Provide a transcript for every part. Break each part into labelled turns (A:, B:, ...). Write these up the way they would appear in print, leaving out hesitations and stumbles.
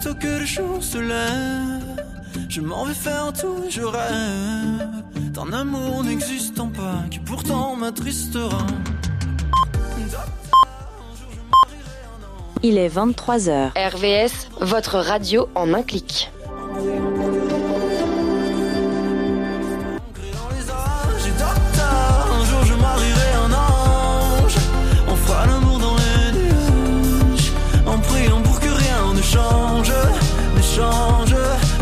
A: Aussitôt que le jour se lève, je m'en vais faire tout, je rêve d'un amour n'existant pas, qui pourtant m'attristera.
B: Il est 23h.
C: RVS, votre radio en un clic.
A: Un jour je marierai un ange, on fera l'amour dans les nuages, en priant pour que rien ne change, ne change.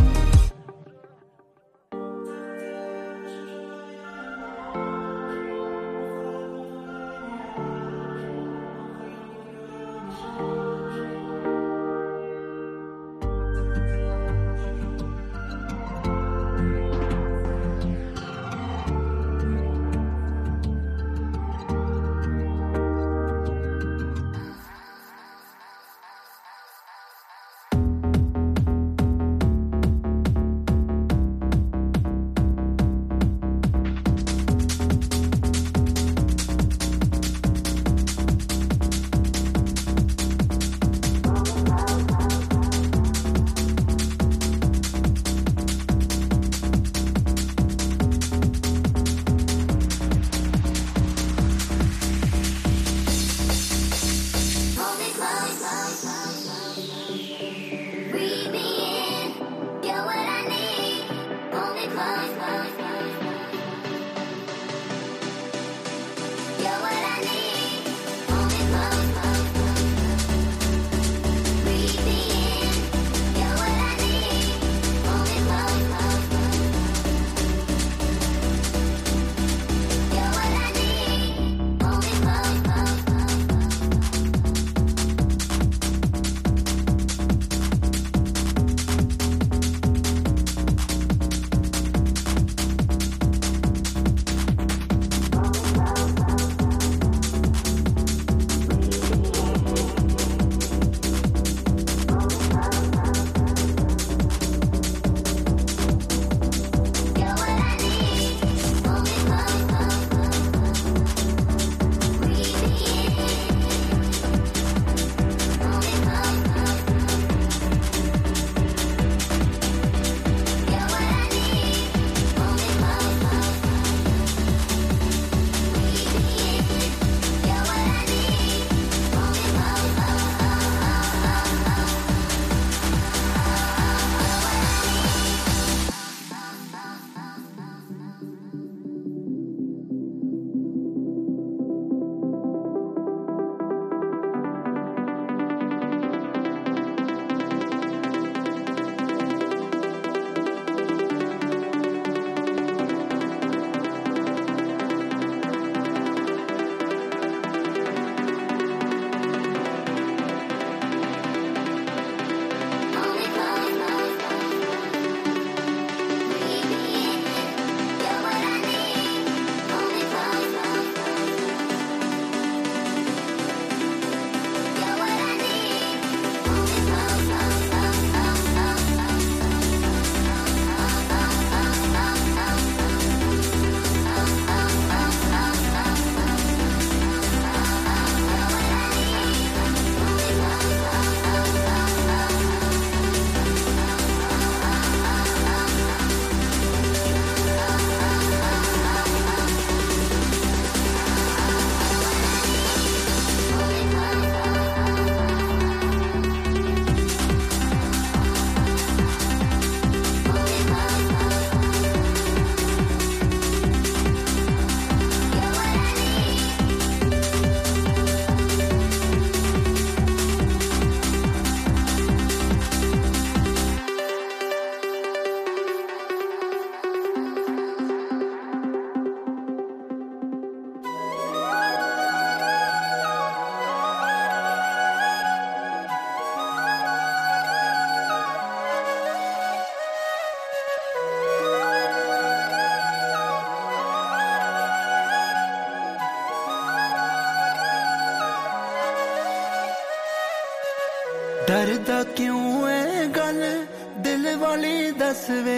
A: डरदा क्यों है गल दिल वाली दस वे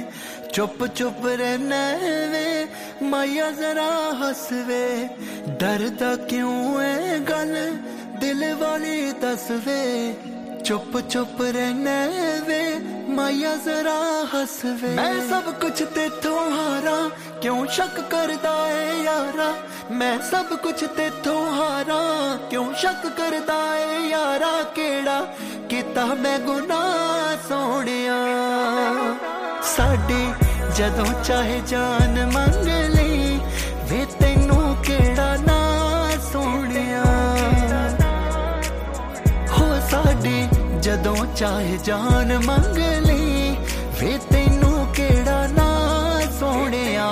A: चुप चुप रहना वे माया जरा हंस वे डरदा क्यों है गल दिल दिल वाली दस वे चुप चुप रहने वे माया जरा हस वे मैं सब कुछ तेथों हारा क्यों शक करदा है यारा मैं सब कुछ तेथों हारा क्यों शक करदा है यारा केड़ा कीता मैं गुनाह सोहणिया साडी जदों चाहे जान मंग लई वे तैनू केड़ा ना सोहणिया हो साडी जदों चाहे जान मंग लई वे तैनू केड़ा ना सोहणिया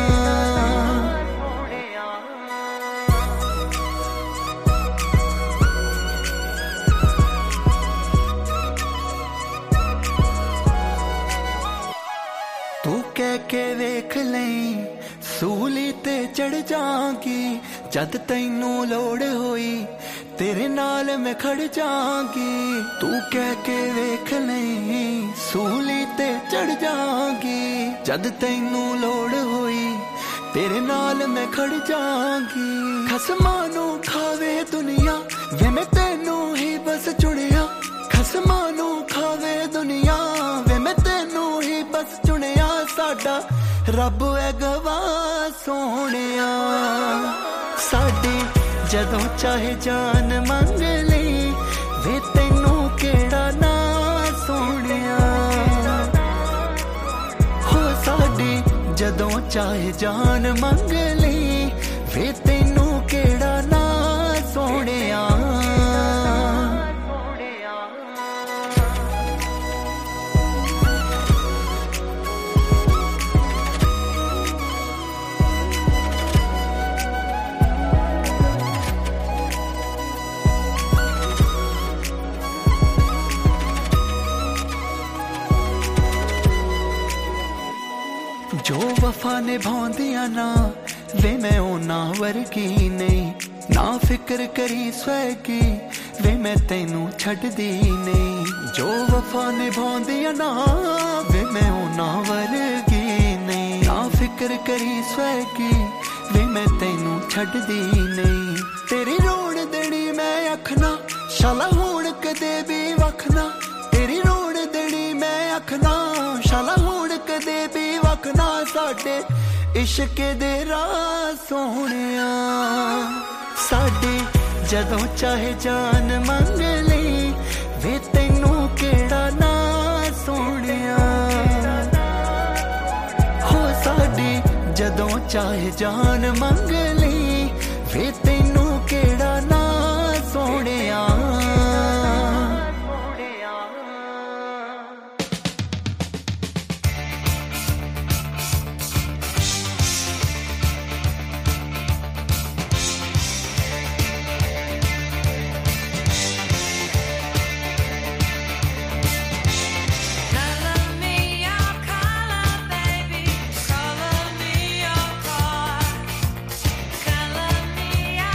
A: तू कह के वेख लई सूली ते चढ़ जागी जद तैनू लोड़ होई तेरे नाल मैं खड़ जागी तू कह के वेख लई सूली ते चढ़ जागी जद तैनू लोड़ होई तेरे नाल मैं खड़ जागी खसमां नू खावे दुनिया वे मैं तैनू ही बस चुनिया खसमां नू खावे दुनिया वे मैं तैनू ही बस चुनिया साडा रब है गवाह सोहणिया साडी जदों चाहे जान मंग लई वे तैनू केड़ा ना सोहणिया हो साडी जदों चाहे जान मंग लई वे तैनू केड़ा ना सोहणिया जो वफा निभाउंदियां ना वे मैं ओना वर्गी नहीं ना फिक्र करी स्वैगी वे मैं तैनू छड्दी नहीं जो वफा निभाउंदियां ना वे मैं ओना वर्गी नहीं ना फिक्र करी स्वैगी वे मैं तैनू छड्दी नहीं तेरी रोण देनी मैं आखना शाला हुण कदे भी वखना तेरी रोण देनी मैं आखना शाला हुण कदे भी वखना साडे इश्क दे राह सोहणिया साडी जदों चाहे जान मंग लई वे तैनू केड़ा ना सोहणिया हो साडी जदों चाहे जान मंग लई वे तैनू केड़ा ना सोहणिया
B: Color me your car, color me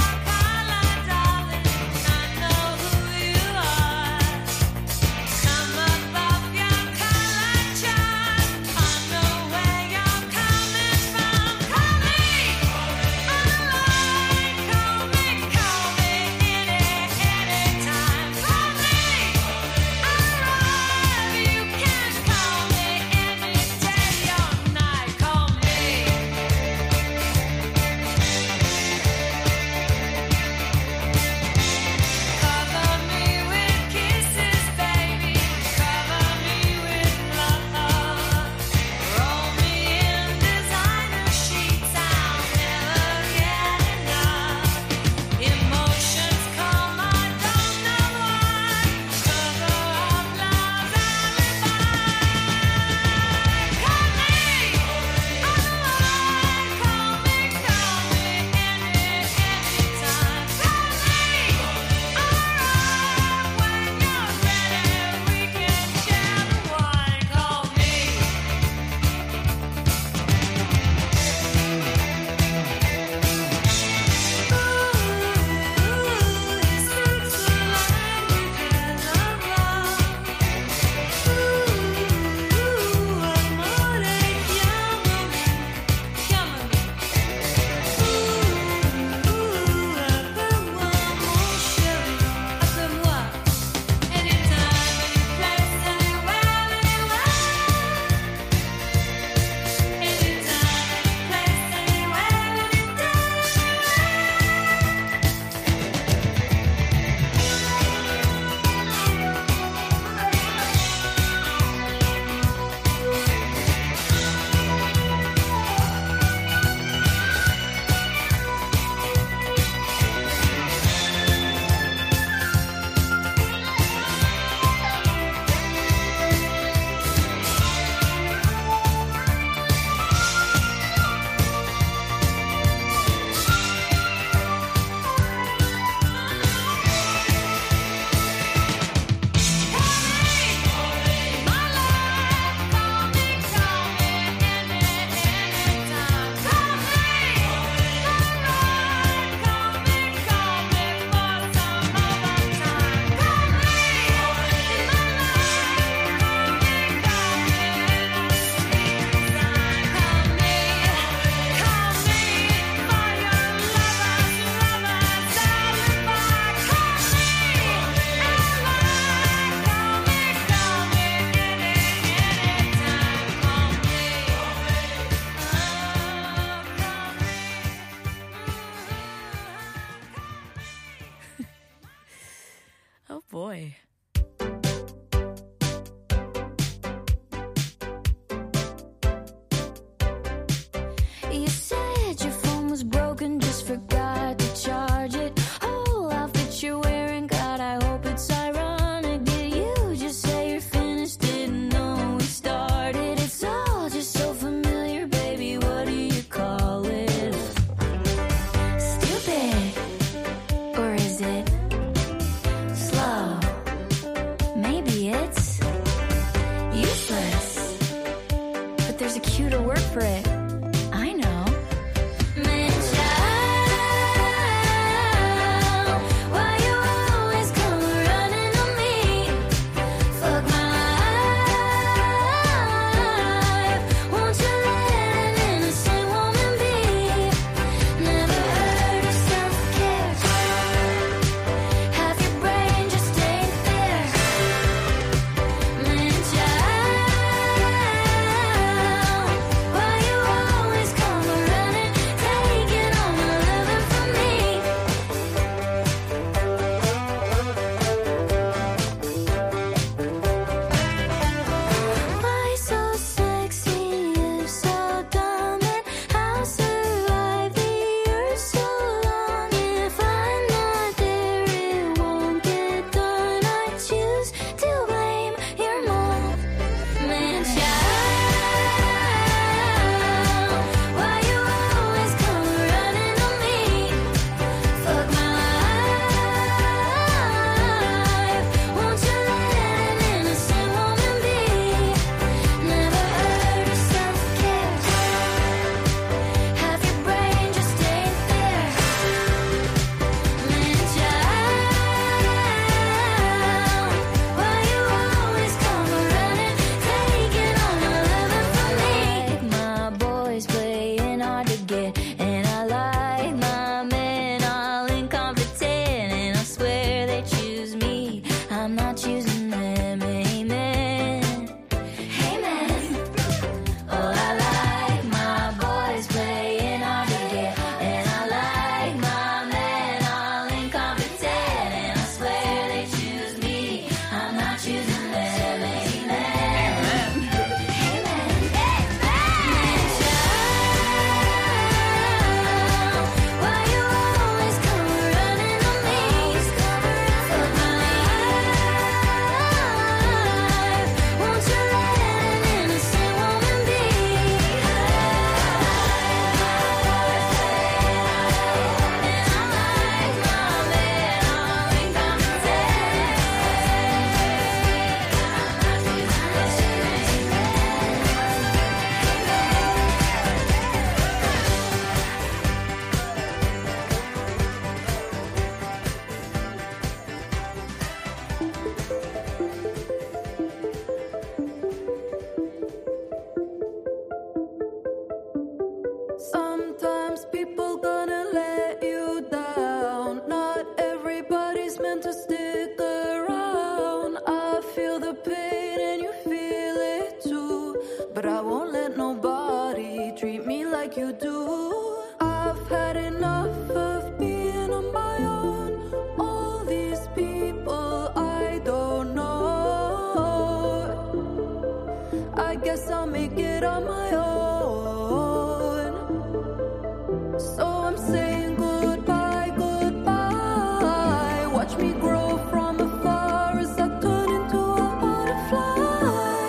B: like you do. I've had enough of being on my own. All these people I don't know. I guess I'll make it on my own. So I'm saying goodbye, goodbye. Watch me grow from afar as I turn into a butterfly.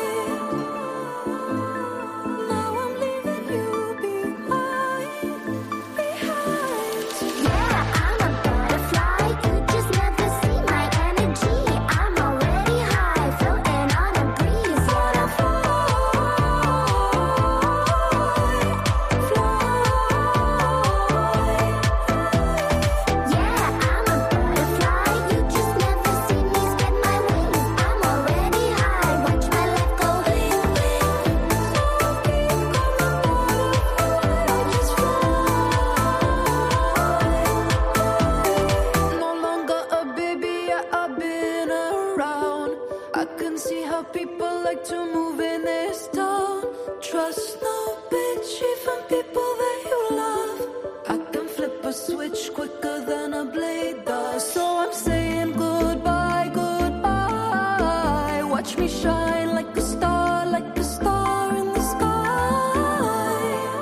B: Now I'm leaving you behind, behind.
D: Yeah, I'm a butterfly. You just never see my energy. I'm already high, floating on a breeze. Wanna fly, fly. Yeah, I'm a butterfly. You just never see me spread my wings. I'm already high. Watch my life go bling bling. Just
B: No longer a baby, yeah, I've been around. I can see how people like to move in this town. Trust no bitch, even people that you love. I can flip a switch quicker than a blade does. So I'm saying goodbye, goodbye. Watch me shine like a star in the sky.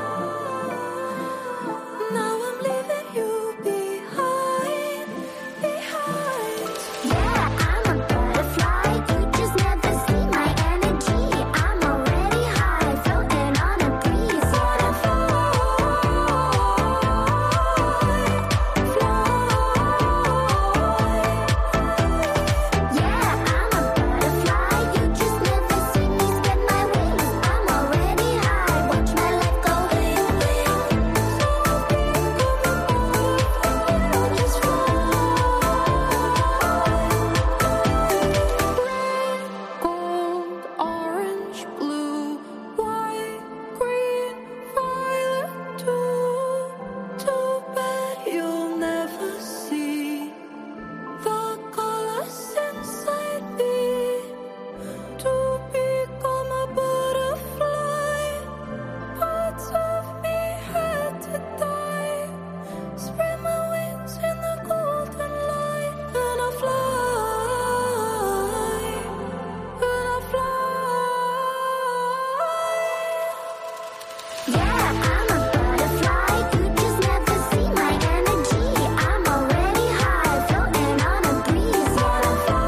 B: Now I'm leaving you behind, behind.
D: Yeah, I'm a butterfly. You just never see my energy. I'm already high, floating on a breeze. Wanna fly, fly. Yeah, I'm a butterfly. You just never see me spread my wings. I'm already high. Watch my life go bling bling. Just fly.
B: Gold, orange, blue, white, green, violet, too bad you'll never see the colors inside me. To become a butterfly, parts of me had to die. Spread my wings in the golden light, and I fly, and I fly.
D: Yeah, I'm a butterfly. You just never see my energy. I'm already high, floating on a breeze. Wanna fly,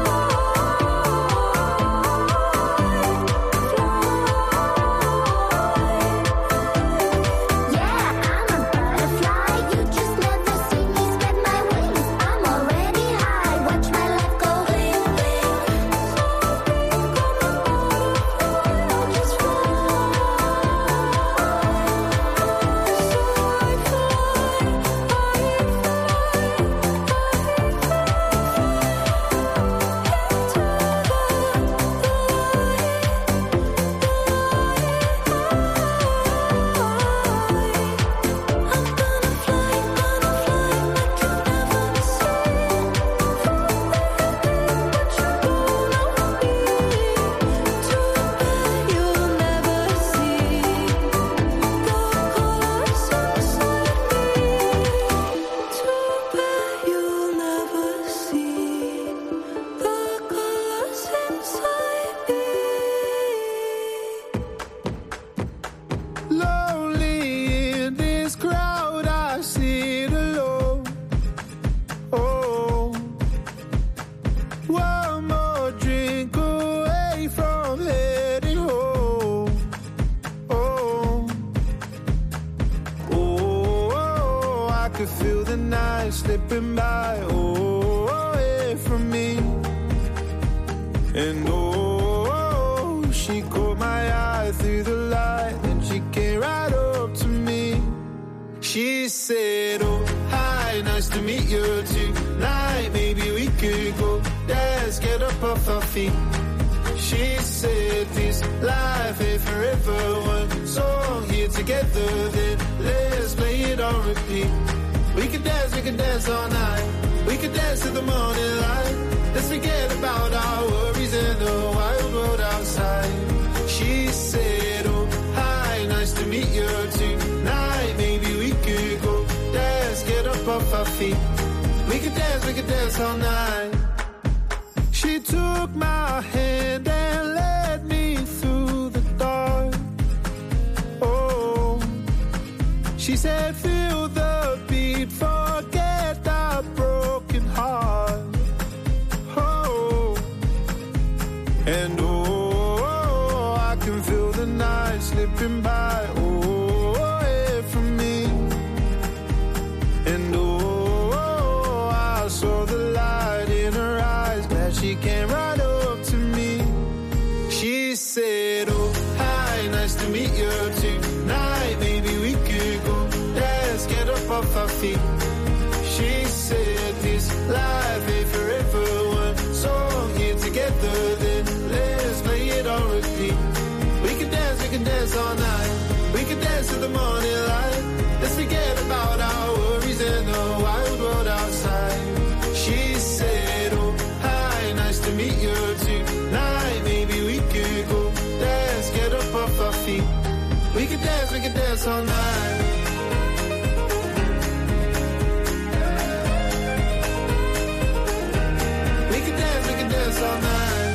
D: fly. Yeah, I'm a butterfly. You just never see me spread my wings. I'm already high. Watch my life go bling bling. Just fly.
A: Lonely in this crowd, I sit alone. Oh, one more drink away from heading home. Oh, I could feel the night slipping by. Oh, away from me. And oh, she caught my eye through the light, then she came right up to me. She said, oh, hi, nice to meet you tonight. Maybe we could go dance, get up off our feet. She said, this life ain't forever. One song here together, then let's play it on repeat. We could dance all night. We could dance to the morning light. Let's forget about our worries and the wild world outside. She said, oh, hi, nice to meet you tonight. we could dance all night. She took my hand and led me through the dark. Oh, she said feel the beat, forget our broken heart. Oh, and oh, I can feel the night slipping by. Oh, away from me. And oh, I saw the light in her eyes, glad she came right up to me. She said, oh, hi, nice to meet you tonight. Maybe we could go dance, get up off our feet. She said, this life ain't forever. One song here together, then let's play it on repeat. We can dance all night. We can dance to the morning light. Let's forget about our worries and the wild world outside. She said, oh, hi, nice to meet you tonight. Maybe we could go dance, get up off our feet. We can dance all night. We can dance all night.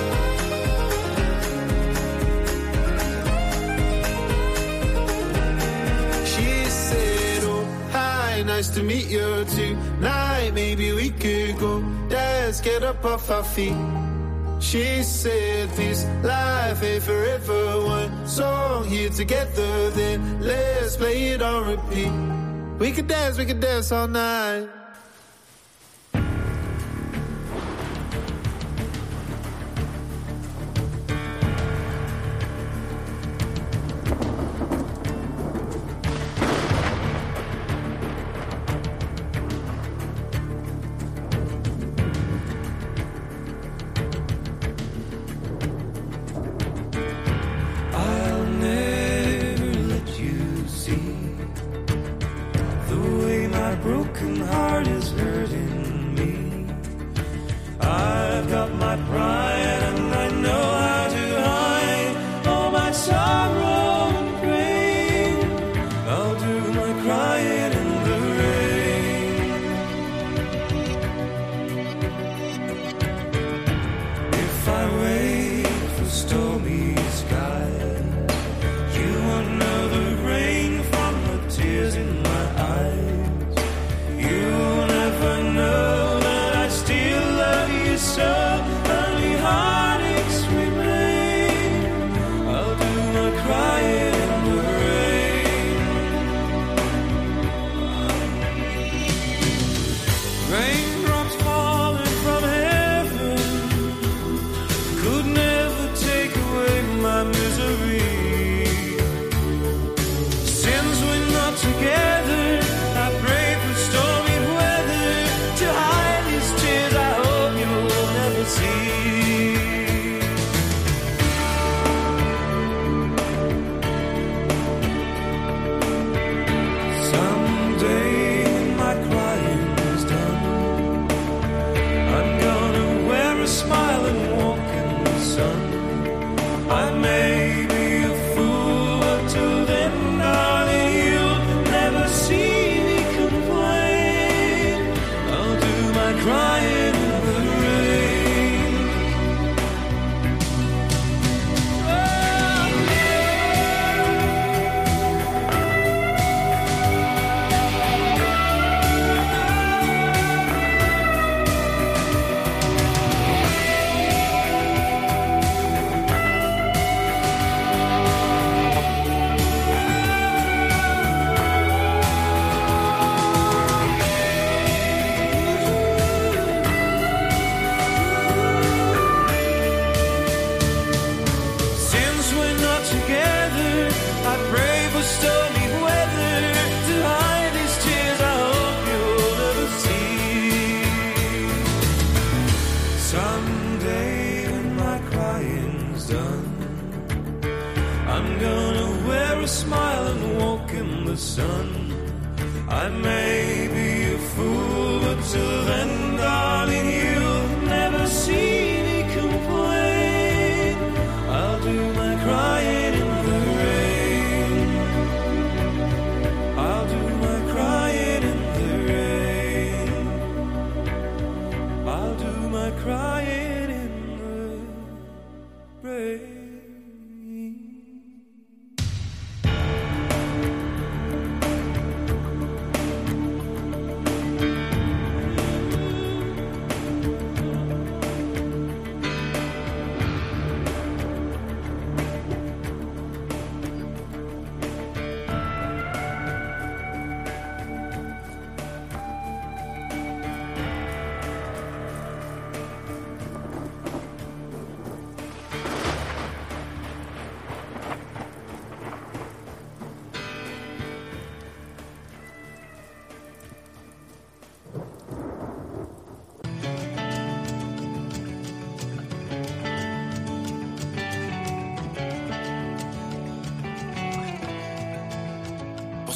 A: She said, oh, hi, nice to meet you tonight. Maybe we could go dance, get up off our feet. She said, this life ain't forever. One song here together, then let's play it on repeat. We could dance all night.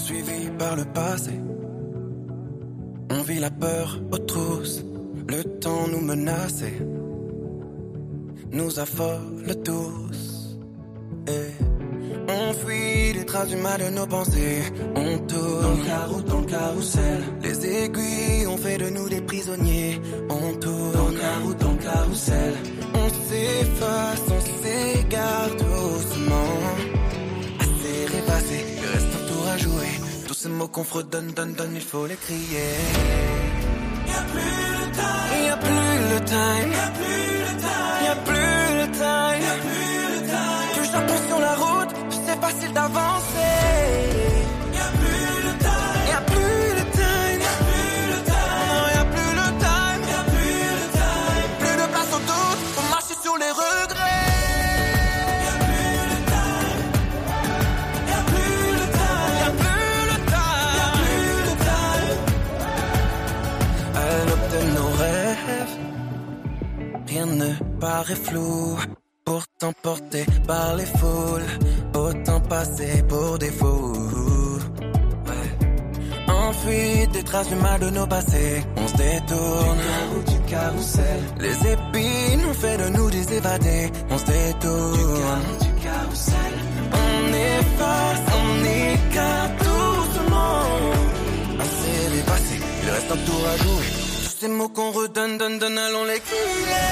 E: poursuivis par le passé. On vit la peur aux trousses, le temps nous menaçait, nous affole tous. Et on fuit les traces du mal de nos pensées. On tourne dans le carrousel. Les aiguilles ont fait de nous des prisonniers. On tourne dans le carrousel. On s'efface, on s'égare doucement. Assez rêvassé, il reste un tour à jouer. Tous ces mots qu'on fredonne, donne, il faut les crier. Y'a plus le time. Y'a plus le time. Y'a plus le time. Y'a plus le time. Y'a plus le time. Que j'apprends sur la route, c'est facile d'avancer. Y'a plus le time. Y'a plus le time. Y'a plus le time. Non, y'a plus le time. Y'a plus le time. Plus de place au doute, faut marcher sur les regrets. Y'a plus le time. Y'a plus le time. Y'a plus le time. Y'a plus le time. À l'aube de nos rêves, rien ne paraît flou. Pourtant porté par les foules, autant passer pour des fous. Ouais. Enfuis des traces du mal de nos passés, on se détourne du carrousel. Les épines ont fait de nous des évadés, on se détourne du carrousel. On efface, on écarte doucement. Assez dépassé, il reste un tour à jouer. Tous ces mots qu'on redonne, donne, allons les crier.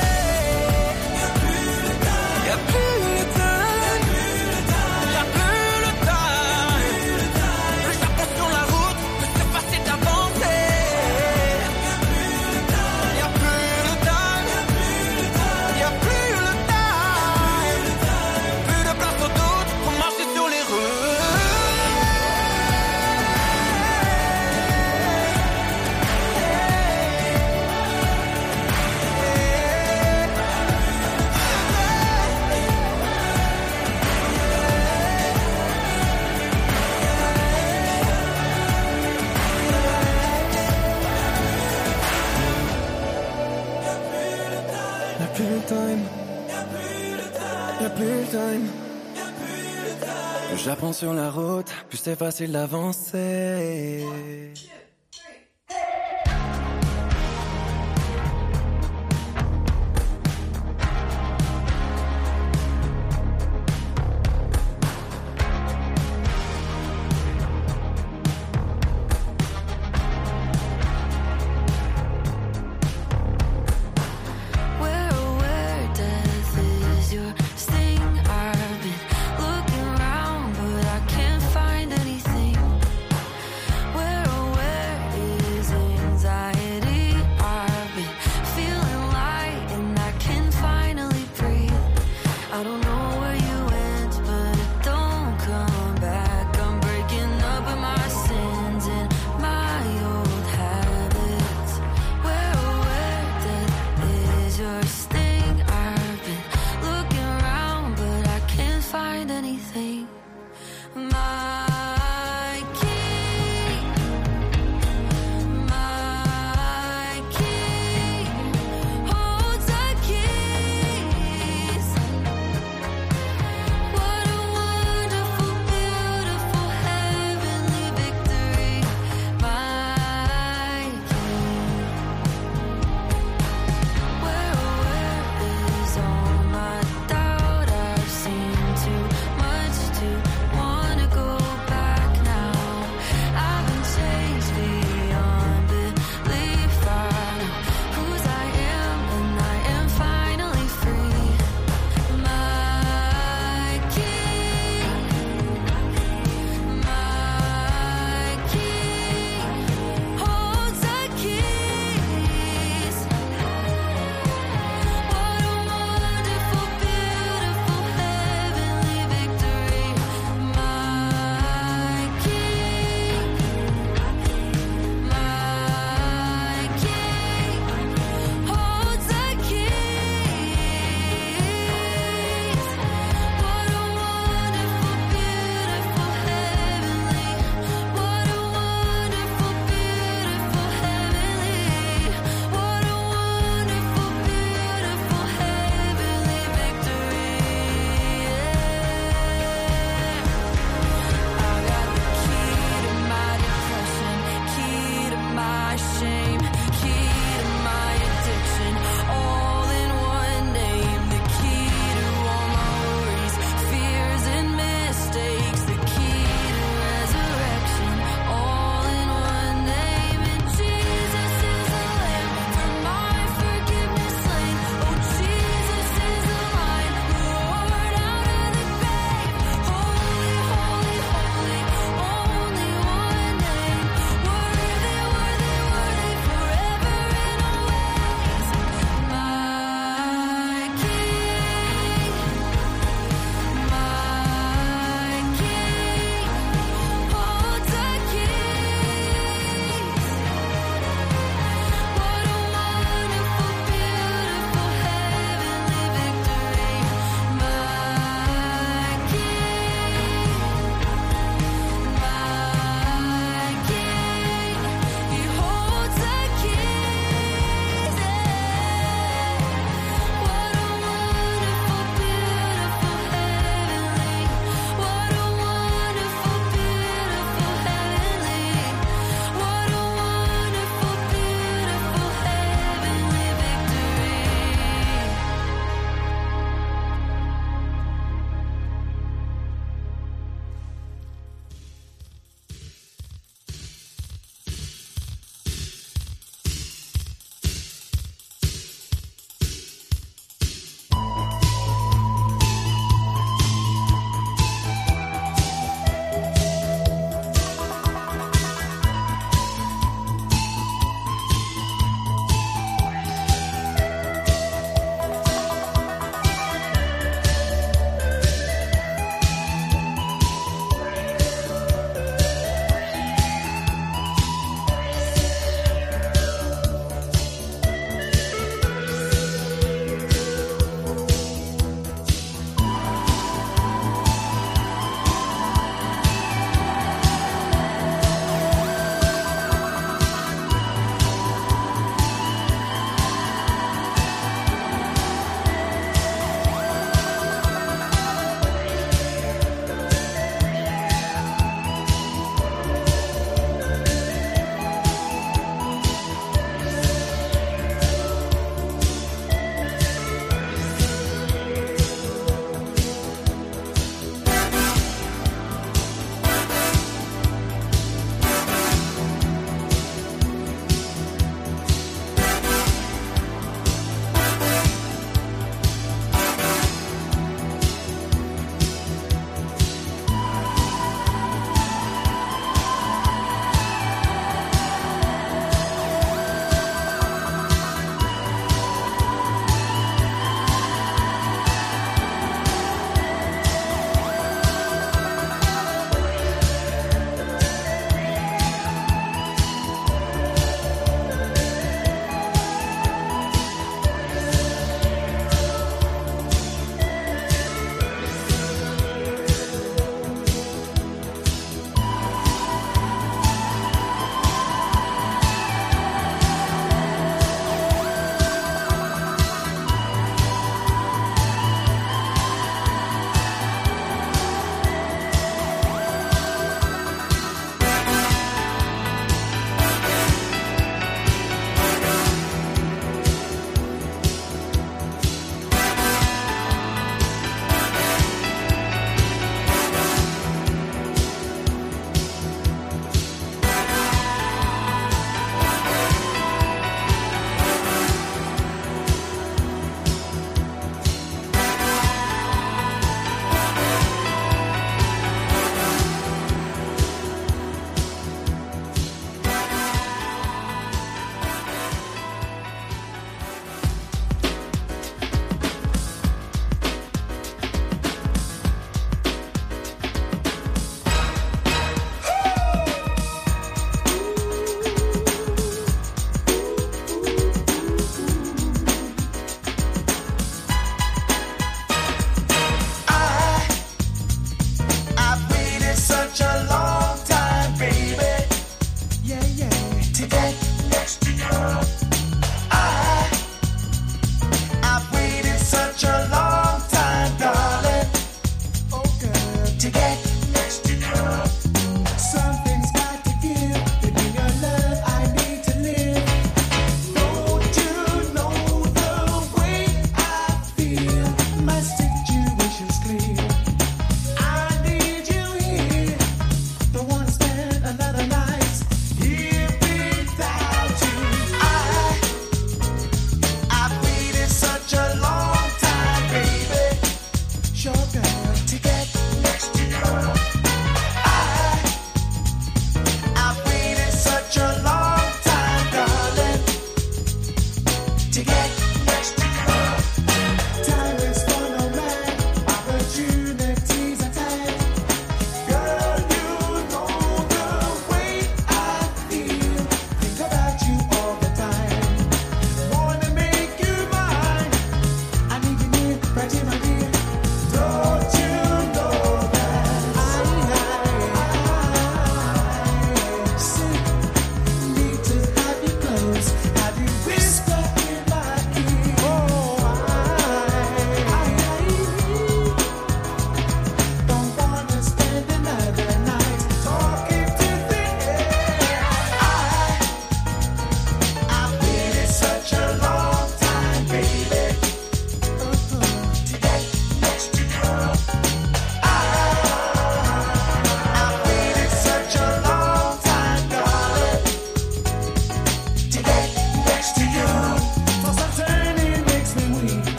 E: Y'a plus le time, y'a plus le time. Le Japon sur la route, c'est facile d'avancer. Y'a plus le time, y'a plus le time. Plus de place au doute, faut marcher sur les rues. Y'a plus le time. Y'a plus le time. Plus j'apprends sur la route, plus c'est facile d'avancer.
B: Where death is your sting. I've been looking around, but I can't find anything. Where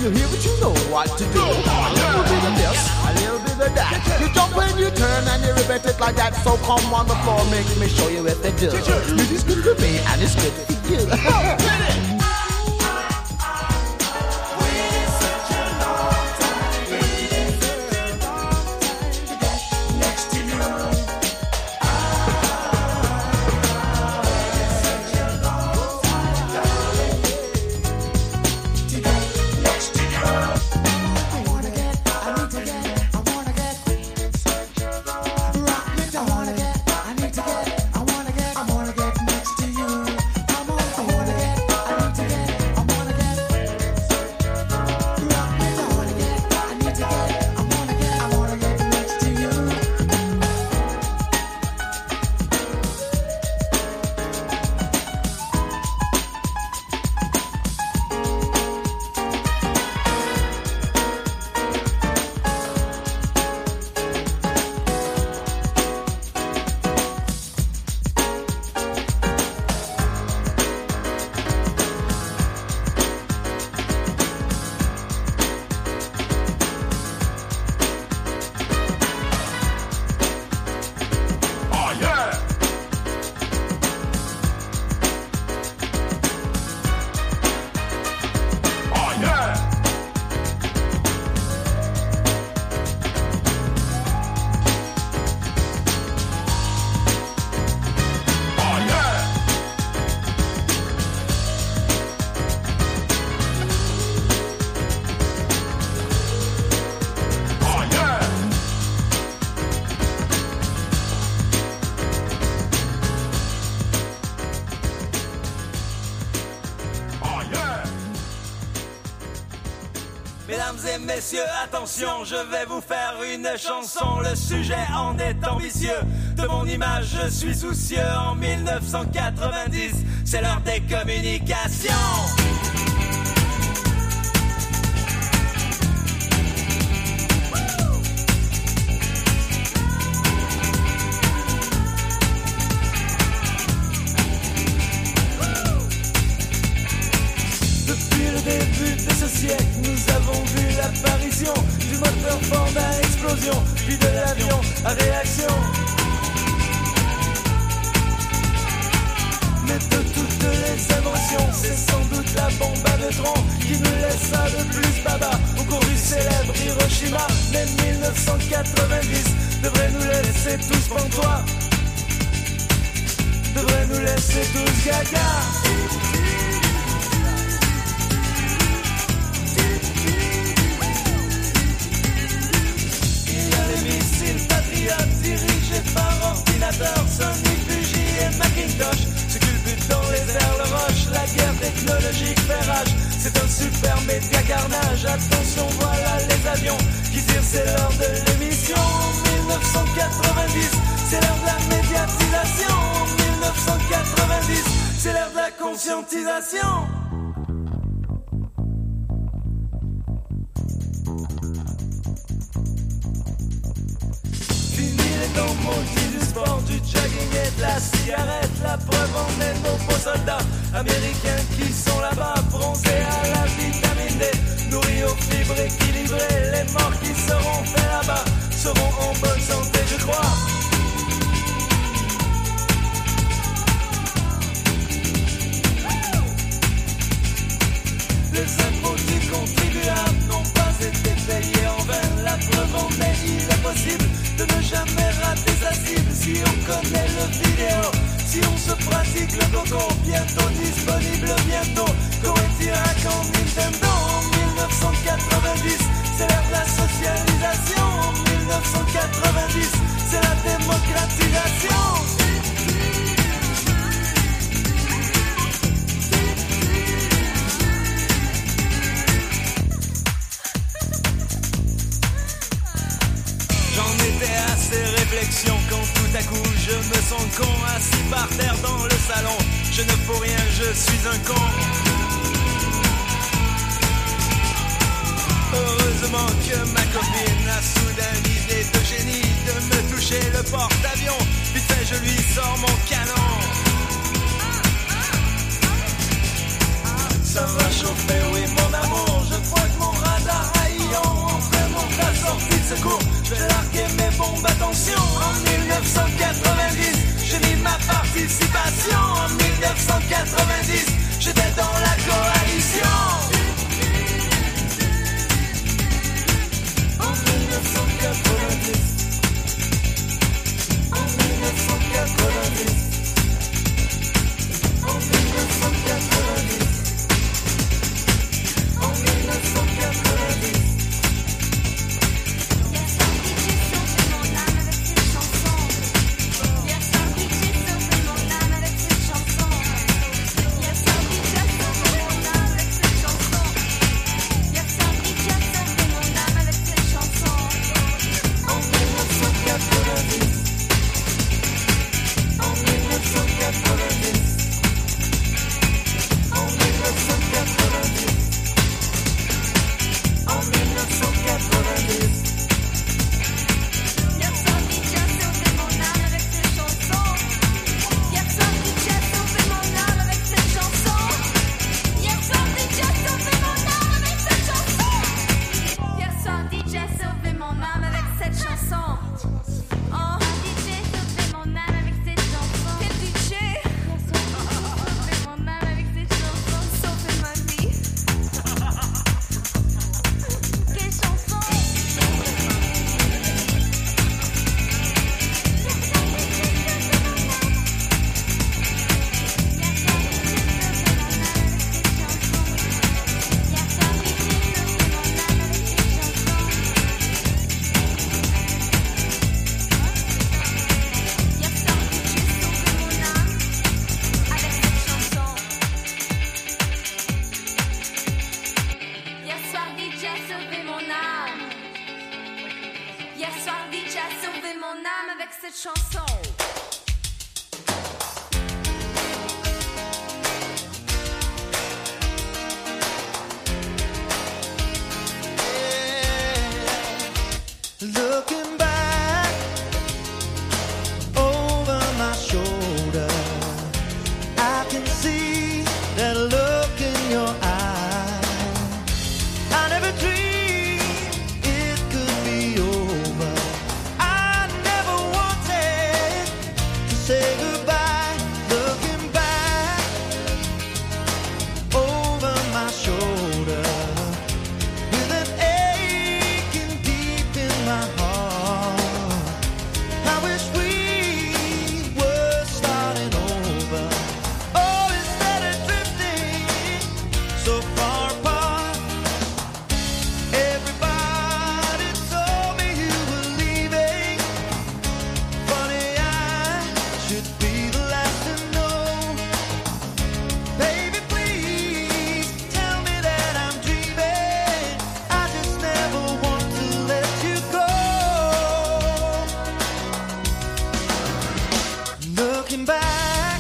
F: you hear what you know what to do. A little bit of this, a little bit of that. You jump and you turn and you repeat it like that. So come on the floor, make me show you what they do. Music's good for me and it's good for you.
G: Messieurs, attention, je vais vous faire une chanson. Le sujet en est ambitieux. De mon image, je suis soucieux. En 1990, c'est l'heure des communications. Depuis le début de ce siècle, nous avons vu l'apparition du moteur Ford à explosion, puis de l'avion à réaction. Mais de toutes les inventions, c'est sans doute la bombe à neutrons qui nous laissa le plus baba au cours du célèbre Hiroshima. Mais 1990 devrait nous laisser tous pantois, devrait nous laisser tous gaga. Dirigé par ordinateur, Sony, Fuji et Macintosh, ce culbute dans les airs, le rush, la guerre technologique fait rage. C'est un super média carnage. Attention, voilà les avions qui tirent, c'est l'heure de l'émission. 1990, c'est l'heure de la médiatisation. 1990, c'est l'heure de la conscientisation. Dans maudit du sport, du jogging et de la cigarette. La preuve en est nos beaux soldats américains qui sont là-bas, bronzés à la vitamine D, nourris aux fibres équilibrées. Les morts qui seront faits là-bas seront en bonne santé, je crois. Les impôts du contribuable n'ont pas été payés en vain. La preuve en est, il est possible de ne jamais rater sa cible. Si on connaît le vidéo, si on se pratique le coco, bientôt disponible, bientôt Coetirak en Nintendo. 1990, c'est l'ère de la socialisation. 1990, c'est la démocratisation. J'en étais à ces réflexions quand tout à coup je me sens con, assis par terre dans le salon. Je ne fous rien, je suis un con. Heureusement que ma copine a soudain l'idée de génie de me toucher le porte-avions. Vite fait, je lui sors mon canon. Ça va chauffer, oui mon amour. Je crois que mon 1990, j'étais dans la coalition. En 1990, en 1990, en 1990, en 1990.
H: Looking back over my shoulder, I can see that look in your eye. I never dreamed it could be over. I never wanted to say goodbye. Looking back over my shoulder, with an aching deep in my heart, I wish we were starting over. Oh, instead of drifting so far apart. Everybody told me you were leaving. Funny, I should be the last to know. Baby, please tell me that I'm dreaming. I just never want to let you go. Looking back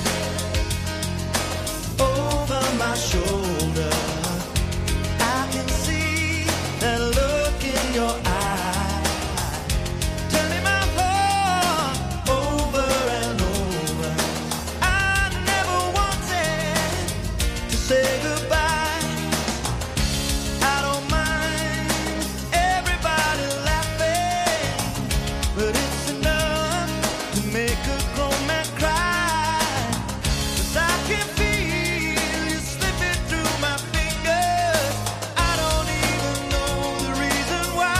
H: over my shoulder, I can see that look in your eye, turning my heart over and over. I never wanted to say goodbye. I don't mind everybody laughing, but it's enough to make a grown man cry. 'Cause I can feel you slipping through my fingers. I don't even know the reason why.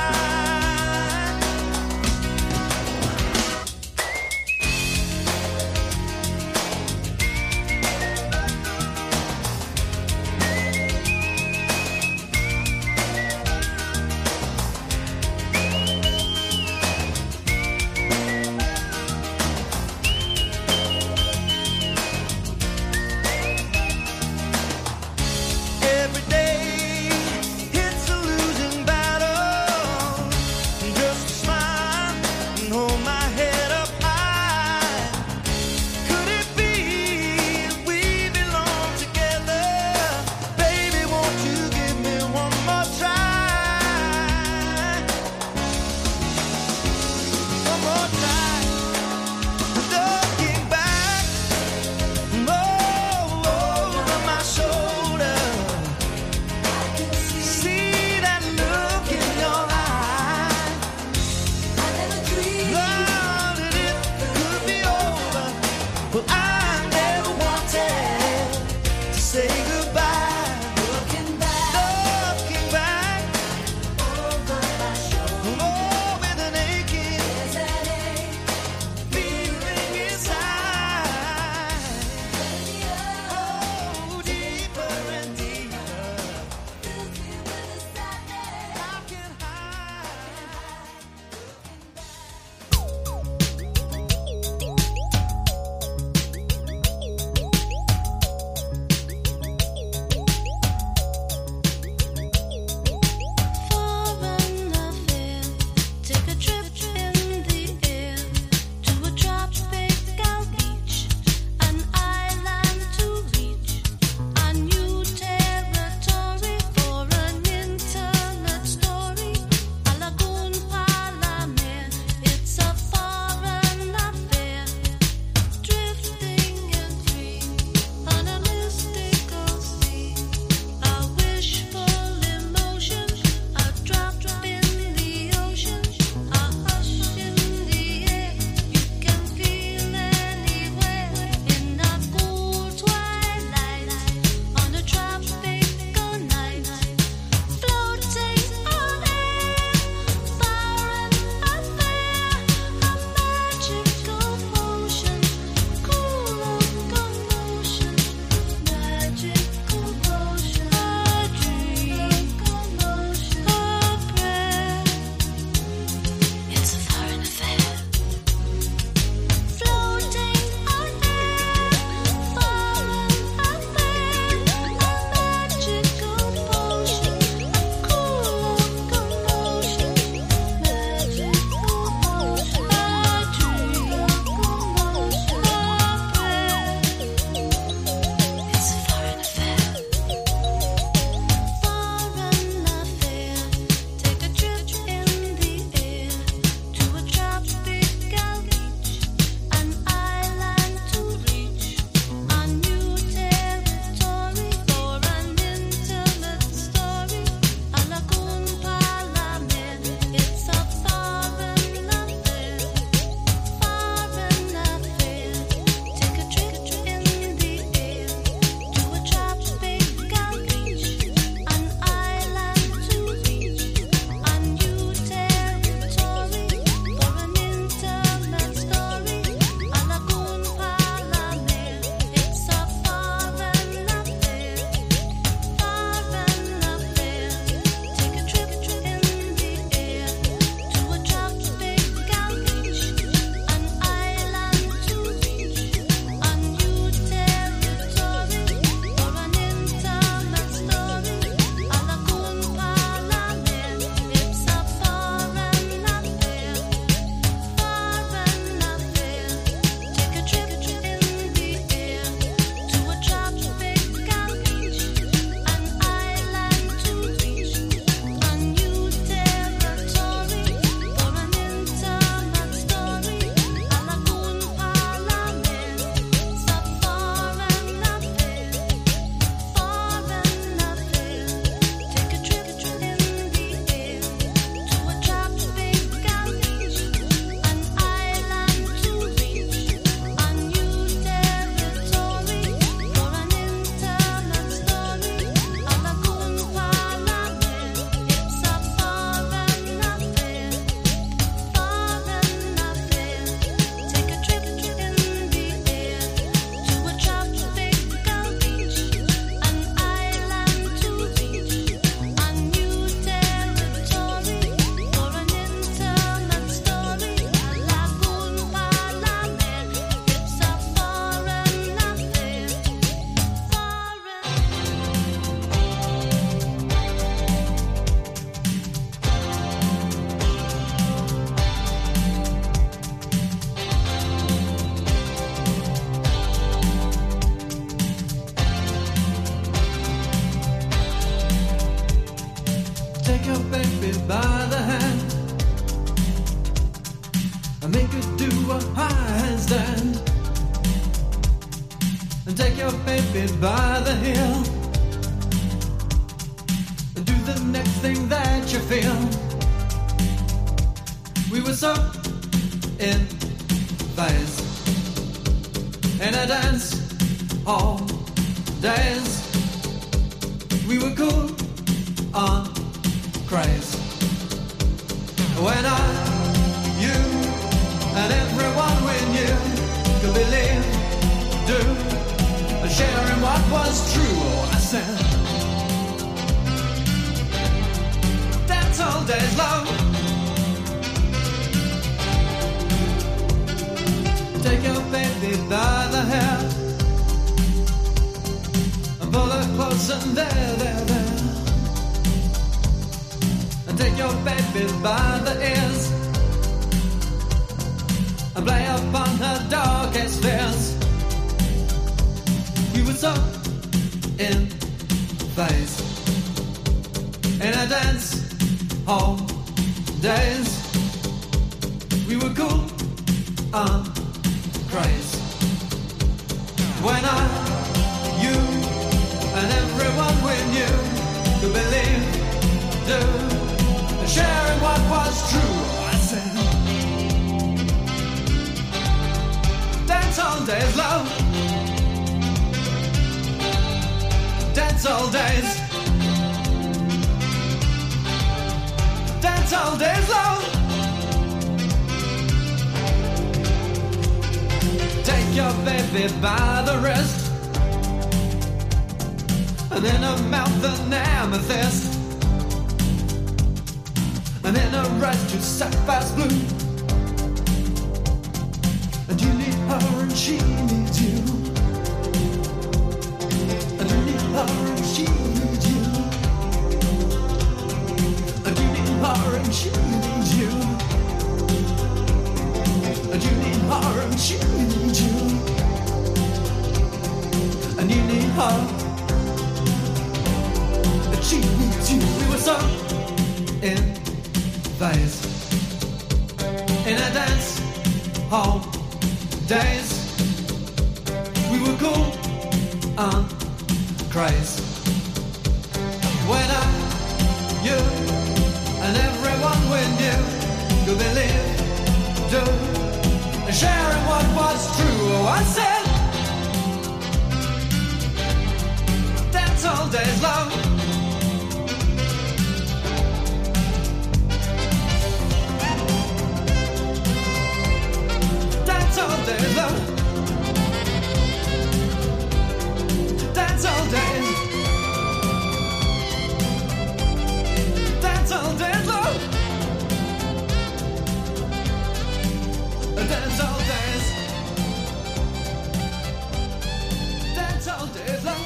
H: Every day it's a losing battle. Just smile and hold my head up high. Could it be we belong together? Baby, won't you give me one more try? One more try. Looking back over my shoulder, see that look in your eye. I never dreamed that it could be over. Well, I never wanted
G: Take your baby by the heel and do the next thing that you feel. We were so in phase in a dance all days. We were cool on craze. When you, and everyone we knew could believe, do, and share in what was true. Oh, I said, that's all days love. Take your baby by the hair and pull her close and there. And take your baby by the ears and play upon her darkest fears. We were so in phase in a dance hall days. We were cool on craze. When you, and everyone we knew could believe, do, and share in what was true. I said, dance all days, love. Dance all days. Dance all days, love. Take your baby by the wrist and in her mouth an amethyst, and in her eyes two sapphires blue. And you need her and she needs you. And you need her and she needs you. And you need her and she needs you. And you need her and she needs you. And you need her and she needs you. We were so in phase in a dance hall days. We were cool on craze. When you, and everyone we knew could believe, do, and share in what was true. Oh, I said, dance all days, love. Dance all days, love. Dance all days. Dance all days, love. Dance all days. Dance all days, love.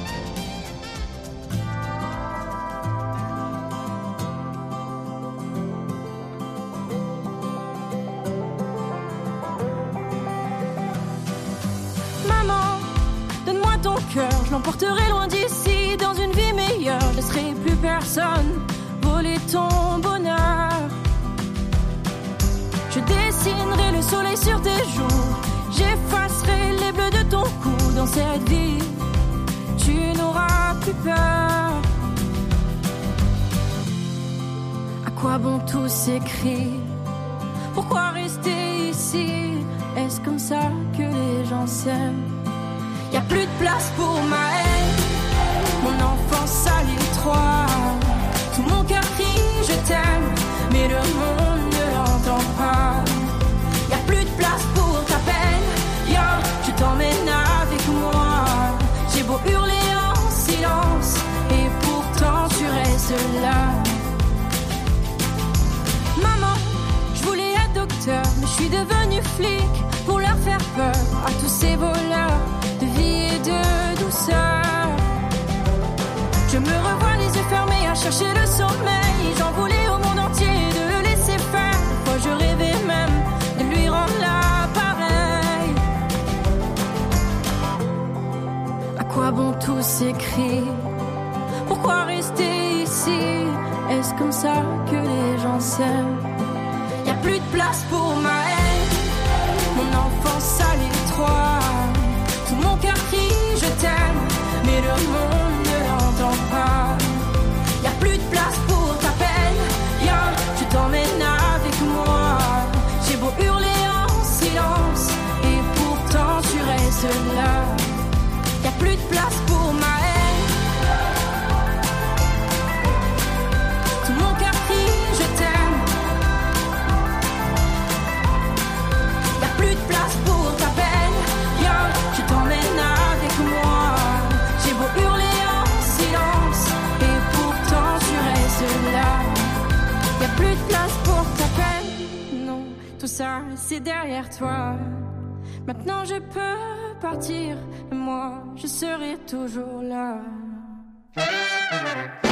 B: Maman, donne-moi ton cœur, je l'emporterai loin d'ici, dans une vie meilleure. Je laisserai plus personne voler ton bonheur. Je dessinerai le soleil sur tes joues, j'effacerai les bleus de ton cou. Dans cette vie, tu n'auras plus peur. À quoi bon tous ces cris? Pourquoi rester ici? Est-ce comme ça que les gens s'aiment? Y'a plus de place pour ma haine, mon enfance à l'étroit. Tout mon cœur crie je t'aime, mais le monde ne l'entend pas. Y'a plus de place pour ta peine, viens, je t'emmène avec moi. J'ai beau hurler en silence, et pourtant tu restes là. Maman, je voulais être docteur, mais je suis devenue flic pour leur faire peur à tous ces voleurs de vie et de douceur. Je me revois les yeux fermés à chercher le sommeil. J'en voulais au monde entier de le laisser faire. Des fois je rêvais même de lui rendre l'appareil. À quoi bon tous ces cris? Pourquoi rester ici? Est-ce comme ça que les gens s'aiment? Y'a plus de place pour ma haine, mon enfance à l'étroit. Tout mon cœur crie je
I: ça, c'est derrière toi. Maintenant je peux partir, moi je serai toujours là.